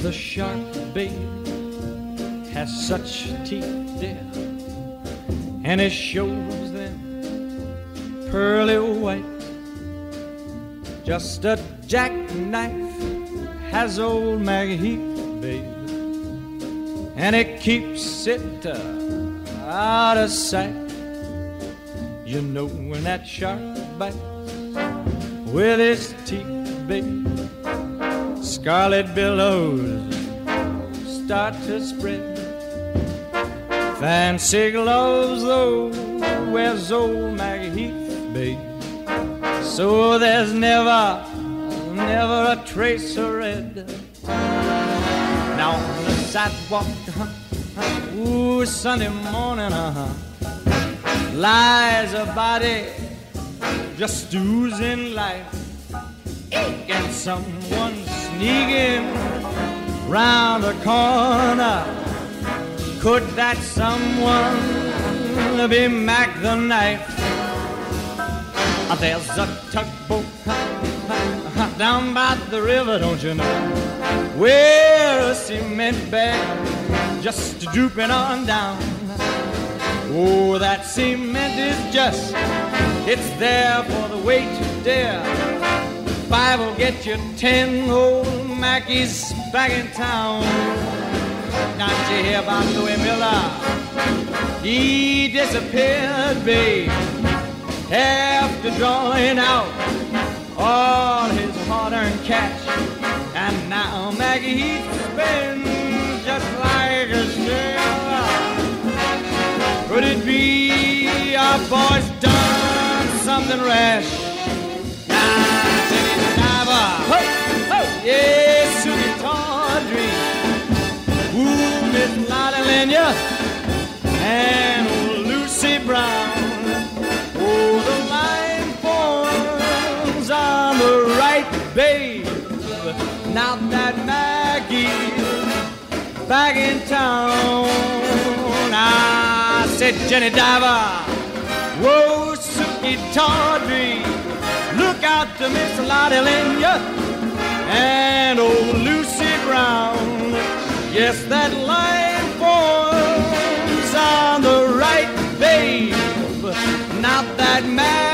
The shark, babe, has such teeth, dear, and it shows them pearly white. Just a jackknife has old Maggie Heath, babe, and it keeps it out of sight. You know when that shark bites with his teeth, babe, scarlet billows start to spread. Fancy gloves, though, wears old Maggie Heath, babe, so there's never a trace of red. Now on the sidewalk, ooh, Sunday morning, lies a body just oozing life. And someone sneaking round the corner. Could that someone be Mac the Knife? There's a tugboat down by the river, don't you know, where a cement bag just drooping on down. Oh, that cement is just, it's there for the weight to dare. 5 will get you 10 old Mackies back in town. Don't you hear about Louis Miller? He disappeared, babe, after drawing out all his hard-earned cash. And now Maggie Heath spins just like a sailor. Could it be our boy's done something rash? Now, Jenny the Diver, yes, Susie Tawdry, ooh, Miss Lottie Lenya, and old Lucy Brown. Oh, the line forms on the right, babe. Now that Maggie's back in town. I said, Jenny Diver, whoa, Suki Tawdry, look out to Miss Lottie Lenya and old Lucy Brown. Yes, that line forms on the right, babe. Not that man